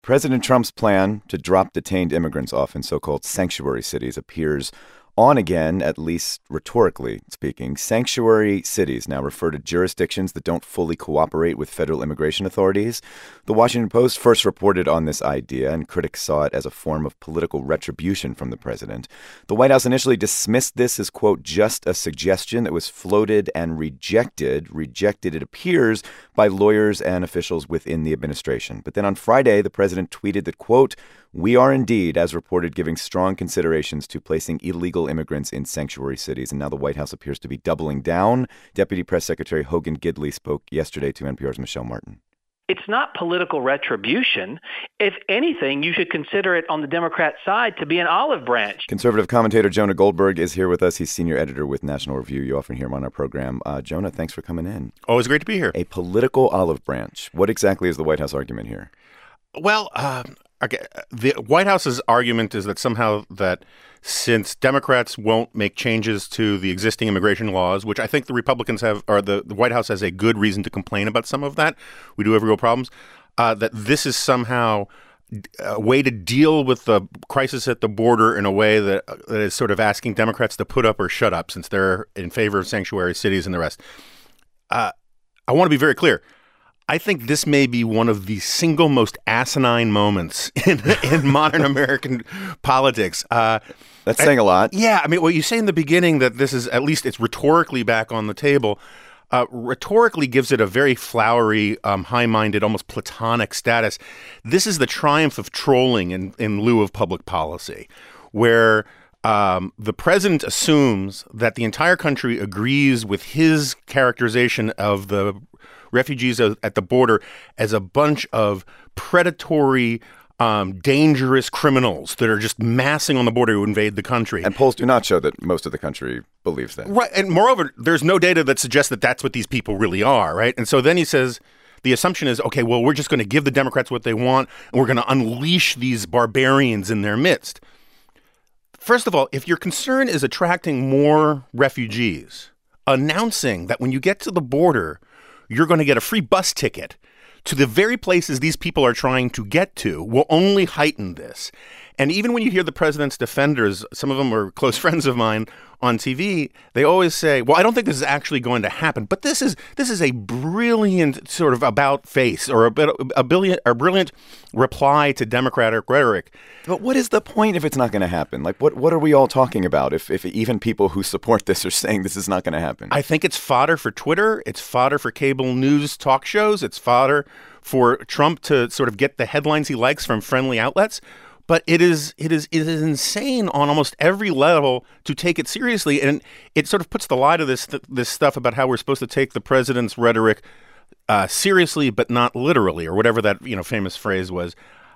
President Trump's plan to drop detained immigrants off in so-called sanctuary cities appears on again, at least rhetorically speaking. Sanctuary cities now refer to jurisdictions that don't fully cooperate with federal immigration authorities. The Washington Post first reported on this idea, and critics saw it as a form of political retribution from the president. The White House initially dismissed this as, quote, just a suggestion that was floated and rejected, it appears, by lawyers and officials within the administration. But then on Friday, the president tweeted that, quote, we are indeed, as reported, giving strong considerations to placing illegal immigrants in sanctuary cities. And now the White House appears to be doubling down. Deputy Press Secretary Hogan Gidley spoke yesterday to NPR's Michelle Martin. It's not political retribution. If anything, you should consider it on the Democrat side to be an olive branch. Conservative commentator Jonah Goldberg is here with us. He's senior editor with National Review. You often hear him on our program. Jonah, thanks for coming in. Always great to be here. A political olive branch. What exactly is the White House argument here? Well, the White House's argument is that somehow that since Democrats won't make changes to the existing immigration laws, which I think the Republicans have, or the White House has a good reason to complain about some of that. We do have real problems. That this is somehow a way to deal with the crisis at the border in a way that is sort of asking Democrats to put up or shut up since they're in favor of sanctuary cities and the rest. I want to be very clear. I think this may be one of the single most asinine moments in modern American politics. That's saying a lot. Yeah. I mean, well, you say in the beginning that this is, at least it's rhetorically back on the table. Rhetorically gives it a very flowery, high-minded, almost platonic status. This is the triumph of trolling in lieu of public policy, where the president assumes that the entire country agrees with his characterization of the refugees at the border as a bunch of predatory, dangerous criminals that are just massing on the border to invade the country. And polls do not show that most of the country believes that. Right. And moreover, there's no data that suggests that that's what these people really are, right? And so then he says the assumption is, okay, well, we're just going to give the Democrats what they want, and we're going to unleash these barbarians in their midst. First of all, if your concern is attracting more refugees, announcing that when you get to the border, you're going to get a free bus ticket to the very places these people are trying to get to will only heighten this. And even when you hear the president's defenders, some of them are close friends of mine on TV, they always say, well, I don't think this is actually going to happen. But this is a brilliant sort of about face or a brilliant reply to Democratic rhetoric. But what is the point if it's not going to happen? Like, what are we all talking about if even people who support this are saying this is not going to happen? I think it's fodder for Twitter. It's fodder for cable news talk shows. It's fodder for Trump to sort of get the headlines he likes from friendly outlets. But it is insane on almost every level to take it seriously, and it sort of puts the lie to this stuff about how we're supposed to take the president's rhetoric seriously, but not literally, or whatever that famous phrase was.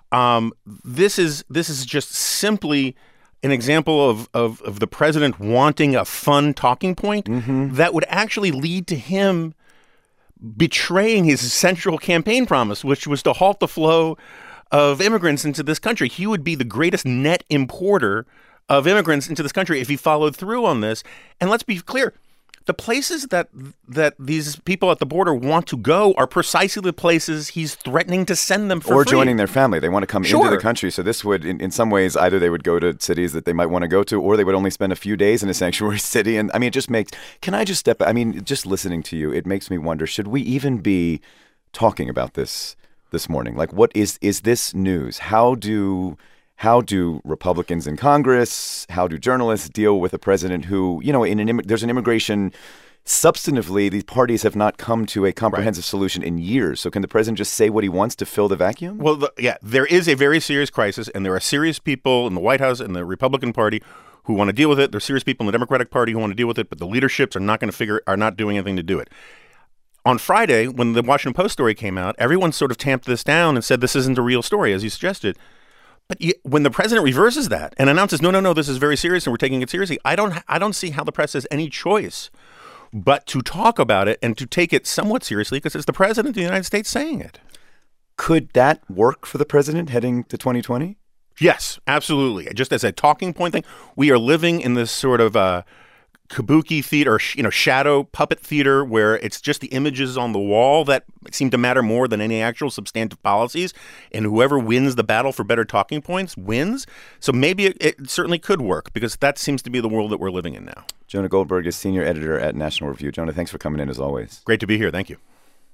This is just simply an example of the president wanting a fun talking point that would actually lead to him betraying his central campaign promise, which was to halt the flow of immigrants into this country. He would be the greatest net importer of immigrants into this country if he followed through on this. And let's be clear, the places that these people at the border want to go are precisely the places he's threatening to send them for free. Or joining their family. They want to come into the country. So this would, in some ways, either they would go to cities that they might want to go to, or they would only spend a few days in a sanctuary city. And I mean, it just makes, can I just step, I mean, just listening to you, it makes me wonder, should we even be talking about this morning? Like, what is this news? How do Republicans in Congress, how do journalists deal with a president who, there's an immigration, substantively, these parties have not come to a comprehensive solution in years. So can the president just say what he wants to fill the vacuum? Well, there is a very serious crisis, and there are serious people in the White House and the Republican Party who want to deal with it. There are serious people in the Democratic Party who want to deal with it, but the leaderships are not doing anything to do it. On Friday, when the Washington Post story came out, everyone sort of tamped this down and said this isn't a real story, as you suggested. But when the president reverses that and announces, no, this is very serious and we're taking it seriously, I don't see how the press has any choice but to talk about it and to take it somewhat seriously because it's the president of the United States saying it. Could that work for the president heading to 2020? Yes, absolutely. Just as a talking point thing, we are living in this sort of kabuki theater, or shadow puppet theater, where it's just the images on the wall that seem to matter more than any actual substantive policies, and whoever wins the battle for better talking points wins. So maybe it certainly could work, because that seems to be the world that we're living in now. Jonah Goldberg is senior editor at National Review. Jonah, thanks for coming in as always. Great to be here. Thank you.